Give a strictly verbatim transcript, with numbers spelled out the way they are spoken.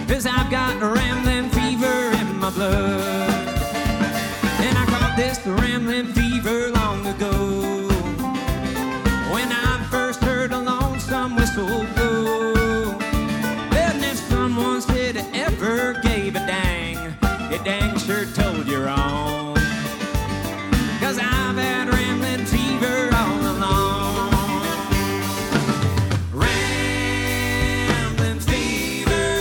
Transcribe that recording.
'cause I've got a rambling fever in my blood. And I caught this rambling fever long ago, when I first heard a lonesome whistle blow. And if someone said it ever gave a dang, it dang